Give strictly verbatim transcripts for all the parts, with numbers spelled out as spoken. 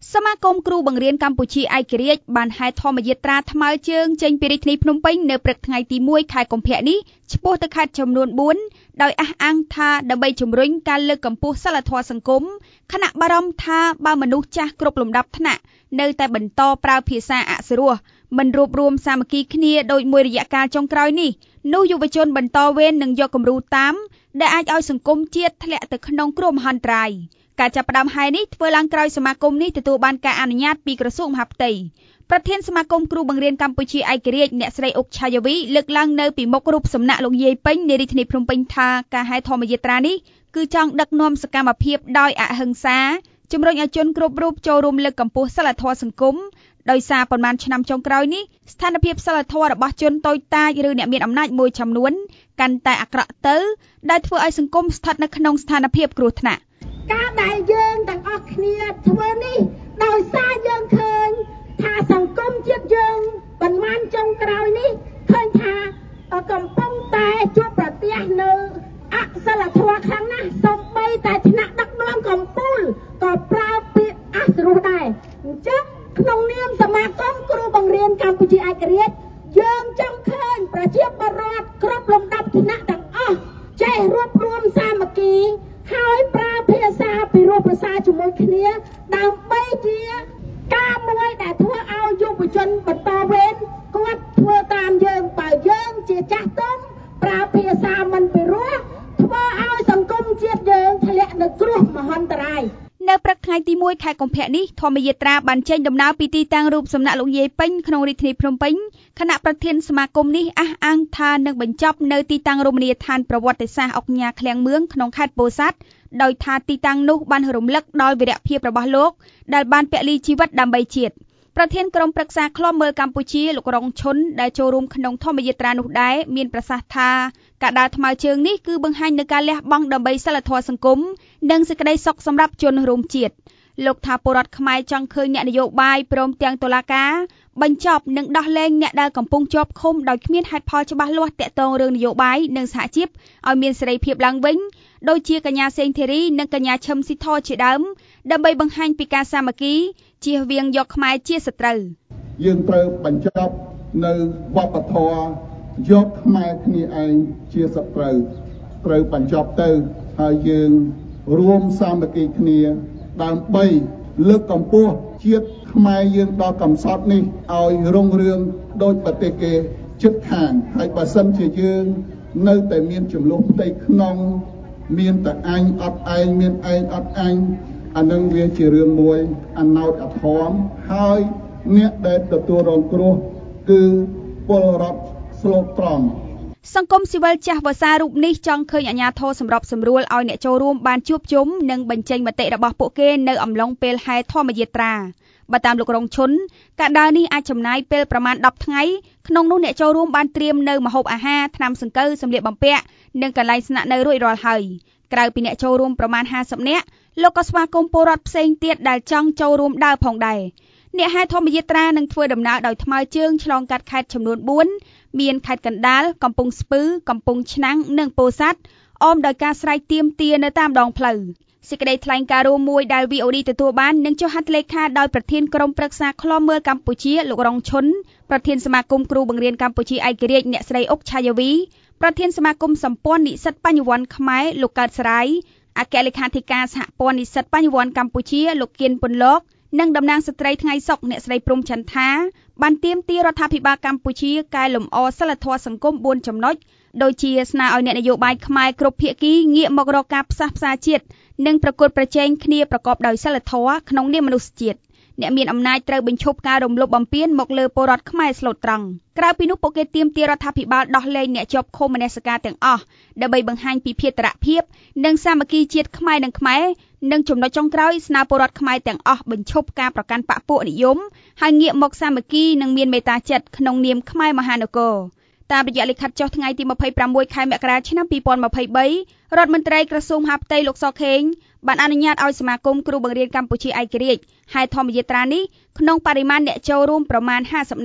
សមាគមគ្រូបង្រៀនកម្ពុជាឯករាជ្យបានហែធម្មយាត្រាថ្មើរជើងចេញពីរាជធានីភ្នំពេញនៅព្រឹកថ្ងៃទីមួយខែកុម្ភៈនេះឆ្ពោះទៅខេត្តចំនួនបួនដោយអះអាងថាដើម្បីជំរុញការលើកកម្ពស់សីលធម៌សង្គមគណៈបារម្ភថាបើមនុស្សចាស់គ្រប់លំដាប់ថ្នាក់នៅតែបន្តប្រើភាសាអសុរោះមិនរួបរวมសាមគ្គីគ្នាដោយមួយរយៈកាលចុងក្រោយនេះនោះយុវជនបន្តវេននឹងយកគំរូតាមដែលអាចឲ្យសង្គមជាតិធ្លាក់ទៅក្នុងគ្រោះមហន្តរាយការចាប់ផ្ដើមហែនេះធ្វើឡើងក្រោយសមាគមនេះទទួលបានការអនុញ្ញាតពីក្រសួងមហាផ្ទៃប្រធានសមាគមគ្រូបង្រៀនកម្ពុជាឯករាជ្យអ្នកស្រីអុកឆាយាវីលើកឡើងនៅពីមុខរូបសំណាកលោកយាយពេញនៃរាជធានីភ្នំពេញថាការហែធម្មយាត្រានេះគឺចង់ដឹកនាំសកម្មភាពដោយអហិង្សាជំរុញឲ្យជនគ្រប់រូបចូលរួមលើកកម្ពស់សីលធម៌សង្គមដោយសារប៉ុន្មានឆ្នាំចុងក្រោយនេះស្ថានភាពសីលធម៌របស់ជនតូចតាចឬអ្នកមានអំណាចមួយចំនួនកាន់តែអាក្រក់ទៅដែលធ្វើឲ្យសង្គមស្ថិតនៅក្នុងស្ថានភាពគ្រោះថ្នាក់ការដែលយើងទាំងអស់គ្នាធ្វើនេះដោយសារយើងឃើញថាសង្គមជាតិយើងប៉ុន្មានចុងក្រោយនេះឃើញថាកំពុងតែជួបប្រទះនៅអសិលធម៌ខ្លាំងណាស់សូម្បីតែថ្នាក់ដឹកនាំកម្ពុជាក៏ប្រើពាក្យអសុរោះដែរអញ្ចឹងក្នុងនាមសមាគមគ្រូបង្រៀនកម្ពុជាឯករាជ្យយើងចង់ឃើញប្រជាពលរដ្ឋគ្រប់លំដាប់ថ្នាក់ទាំងអស់ចេះរួបរวมសាមគ្គីហើយប្រើភាសាពីរោះភាសាជាមួយគ្នាដើម្បីជាការមួយដែលធ្វើឲ្យយុវជនបន្តវេនគាត់ធ្វើតាមយើងបើយើងជាចាស់ទុំប្រើភាសាមិនពីរោះធ្វើឲ្យសង្គមជាតិយើងធ្លាក់នៅគ្រោះមហន្តរាយនៅព្រឹកថ្ងៃទីមួយខែកុម្ភៈនេះធម្មយាត្រាបានចេញដំណើរពីទីតាំងរូបសំណាកលោកយាយពេញក្នុងរាជធានីភ្នំពេញគណៈប្រធានសមាគមនេះអះអាងថានឹងបញ្ចប់នៅទីតាំងរមណីយដ្ឋានប្រវត្តិសាស្ត្រអុកញ៉ាឃ្លាំងមឿងក្នុងខេត្តពោធិ៍សាត់ដោយថាទីតាំងនោះបានរំលឹកដល់វីរភាពរបស់លោកដែលបានពលីជីវិតដើម្បីជាតិប្រធានក្រុមប្រឹក្សាឃ្លាំមើលកម្ពុជាលោករងឈុនដែលចូលរួមក្នុងធម្មយាត្រានោះដែរមានប្រសាសន៍ថាការដើរថ្មើរជើងនេះគឺបង្ហាញនូវការលះបង់ដើម្បីសីលធម៌សង្គមនិងសេចក្តីសុខសម្រាប់ជនរួមជាតិលោកថាពលរដ្ឋខ្មែរចង់ឃើញអ្នកនយោបាយព្រមទាំងតុលាការបញ្ចប់និងដោះលែងអ្នកដែលកំពុងជាប់ឃុំដោយគ្មានហេតុផលច្បាស់លាស់ទាក់ទងរឿងនយោបាយនិងសហជីពឲ្យមានសេរីភាពឡើងវិញដូចជាកញ្ញាសេងធីរីនិងកញ្ញាឈឹមស៊ីធជាដើមដើម្បីបង្ហាញពីការសាមគ្គីជៀសវាងយកខ្មែរជាសត្រូវយើងត្រូវបញ្ចប់នៅវប្បធម៌យកខ្មែរគ្នាឯងជាសត្រូវត្រូវបញ្ចប់ទៅហើយយើងរួមសាមគ្គីគ្នាដើម្បីលើកកម្ពស់ជាតិខ្មែរយើងដល់កំសត់នេះឲ្យរុងរឿងដោយប្រទេសគេជិតខាងហើយបើសិនជាយើងនៅតែមានចំនួនផ្ទៃក្នុងមានតែអញអត់ឯងមានឯងអត់អញអានឹងវាជារឿងមួយអណោចអធមហើយអ្នកដែលទទួលរងគ្រោះគឺពលរដ្ឋស្លូតត្រង់សង្គមស៊ីវិលចាស់វសារូបនេះចង់ឃើញអាជ្ញាធរសម្របសម្រួលឲ្យអ្នកចូលរួមបានជួបជុំនិងបញ្ចេញមតិរបស់ពួកគេនៅអំឡុងពេលហែធម្មយាត្រាបើតាមលោករងឈុនការដើរនេះអាចចំណាយពេលប្រមាណដប់ថ្ងៃក្នុងនោះអ្នកចូលរួមបានត្រៀមនៅម្ហូបអាហារថ្នាំសង្កូវសម្លៀកបំពាក់និងកន្លែងស្នាក់នៅរួចរាល់ហើយក្រៅពីអ្នកចូលរួមប្រមាណห้าสิบនាក់លោកក៏ស្វាគមន៍ពលរដ្ឋផ្សេងទៀតដែលចង់ចូលរួមដើរផងដែរអ្នកហែធម្មយាត្រានឹងធ្វើដំណើរដោយថ្មើរជើងឆ្លងកាត់ខេត្តចំនួនបួនមានខេត្តកណ្ដាលកំពង់ស្ពឺកំពង់ឆ្នាំងនិងពោធិ៍សាត់អមដោយការស្រែកទាមទារនៅតាមដងផ្លូវសេចក្តីថ្លែងការណ៍រួមមួយដែល វី អូ ឌី ទទួលបាននឹងចុះហត្ថលេខាដោយប្រធានក្រុមប្រឹក្សាឃ្លាំមើលកម្ពុជាលោករងឈុនប្រធានសមាគមគ្រូបង្រៀនកម្ពុជាឯករាជ្យអ្នកស្រីអុកឆាយាវីប្រធានសមាគមសម្ព័ន្ធនិស្សិតបញ្ញវន្តខ្មែរលោកកើតសរាយអគ្គលេខាធិការសហព័ន្ធនិស្សិតបញ្ញវន្តកម្ពុជាលោកគៀនពុនលោកនិងតំណាងស្ត្រីថ្ងៃសុកអ្នកស្រីព្រំចន្ទថាបានទាមទាររដ្ឋាភិបាលកម្ពុជាកែលម្អសីលធម៌សង្គមបួនចំណុចដូចជាស្នើឲ្យអ្នកនយោបាយខ្មែរគ្រប់ភាគីងាកមករកការផ្សះផ្សាជាតិនិងប្រកួតប្រជែងគ្នាប្រកបដោយសីលធម៌ក្នុងនាមមនុស្សជាតិអ្នកមានអំណាចត្រូវបញ្ឈប់ការរំលោភបំពានមកលើពលរដ្ឋខ្មែរស្លូតត្រង់ក្រៅពីនោះពួកគេទាមទាររដ្ឋាភិបាលដោះលែងអ្នកជាប់ឃុំមនសិការទាំងអស់ដើម្បីបង្ហាញពីភេរភាពនិងសាមគ្គីជាតិខ្មែរនិងខ្មែរនិងចំណុចចុងក្រោយស្នើពលរដ្ឋខ្មែរទាំងអស់បញ្ឈប់ការប្រកាន់បកពួកនិយមហើយងាកមកសាមគ្គីនិងមានមេត្តាចិត្តក្នុងនាមខ្មែរមហានគរតាមរយៈលិខិតចុះថ្ងៃទីម្ភៃប្រាំមួយខែមករាឆ្នាំពីរពាន់ម្ភៃបីរដ្ឋមន្ត្រីក្រសួងមហាផ្ទៃលោកសខេងបានអនុញ្ញាតឲ្យសមាគមគ្រូបង្រៀនកម្ពុជាឯករាជ្យហែធម្មយាត្រានេះក្នុងបរិមាណអ្នកចូលរួមប្រមាណห้าสิบនាក់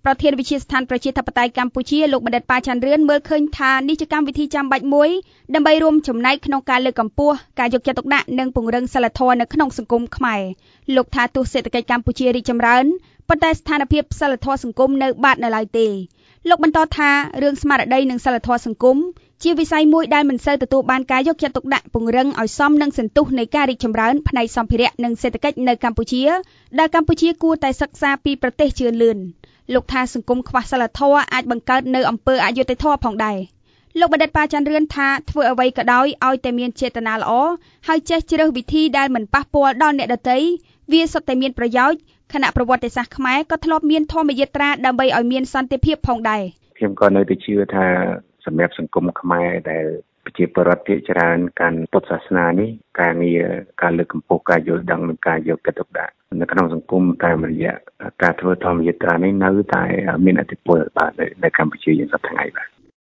ប្រធានវិទ្យាស្ថានប្រជាធិបតេយ្យកម្ពុជាលោកបណ្ឌិតប៉ាច័ន្ទរឿនមើលឃើញថានេះជាកម្មវិធីចាំបាច់មួយដើម្បីរួមចំណែកក្នុងការលើកកម្ពស់ការយកចិត្តទុកដាក់និងពង្រឹងសីលធម៌នៅក្នុងសង្គមខ្មែរលោកថាទោះសេដ្ឋកិច្ចកម្ពុជារីកចម្រើនប៉ុន្តែស្ថានភាពសីលធម៌សង្គមនៅបាត់នៅឡើយទេលោកបន្តថារឿងស្មារតីនិងសីលធម៌សង្គមជាវិស័យមួយដែលមិនសូវទទួលបានការយកចិត្តទុកដាក់ពង្រឹងឲ្យសមនឹងសន្ទុះនៃការរីកចម្រើនផ្នែកសម្ភារៈនិងសេដ្ឋកិច្ចនៅកម្ពុជាដែលកម្ពុជាគួរតែសិក្សាពីប្រទេសជឿនលឿនលោកថាសង្គមខ្វះសីលធម៌អាចបង្កើតនៅអំពើអយុត្តិធម៌ផងដែរលោកបណ្ឌិតប៉ាច័ន្ទរឿនថាធ្វើអ្វីក៏ដោយឲ្យតែមានចេតនាល្អហើយចេះជ្រើសវិធីដែលមិនប៉ះពាល់ដល់អ្នកដទៃវាសុទ្ធតែមានប្រយោជន៍គណៈប្រវត្តិសាស្ត្រខ្មែរក៏ធ្លាប់មានធម្មយាត្រាដើម្បីឲ្យមានសន្តិភាពផងដែរខ្ញុំក៏នៅតែជឿថាសម្រាប់សង្គមខ្មែរដែលប្រជាពលរដ្ឋភាគច្រើនកាន់ពុទ្ធសាសនានេះការងារការលើកកម្ពស់ការយល់ដឹងនិងការយកចិត្តទុកដាក់នៅក្នុងសង្គមតាមរយៈការធ្វើធម្មយាត្រានេះនៅតែមានឥទ្ធិពលបាទនៅកម្ពុជាយើងសប្តាហ៍ថ្ងៃបាទ